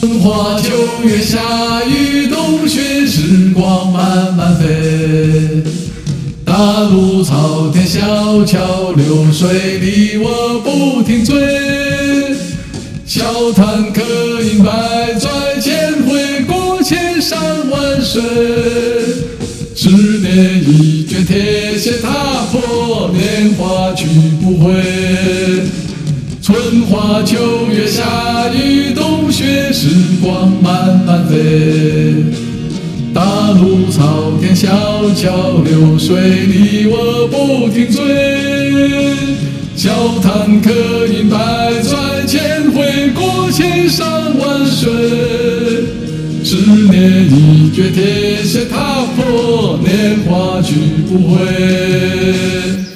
春花秋月夏雨冬雪，时光慢慢飞。大路朝天，小桥流水，你我不停追。笑谈客饮百转千回，过千山万水。十年一卷铁鞋踏破，年华去不回。春花秋月夏雨冬雪，时光慢慢飞。大路朝天，小桥流水，你我不停追。笑谈客饮百转千回，过千山万水。十年一卷铁鞋踏破，年华去不回。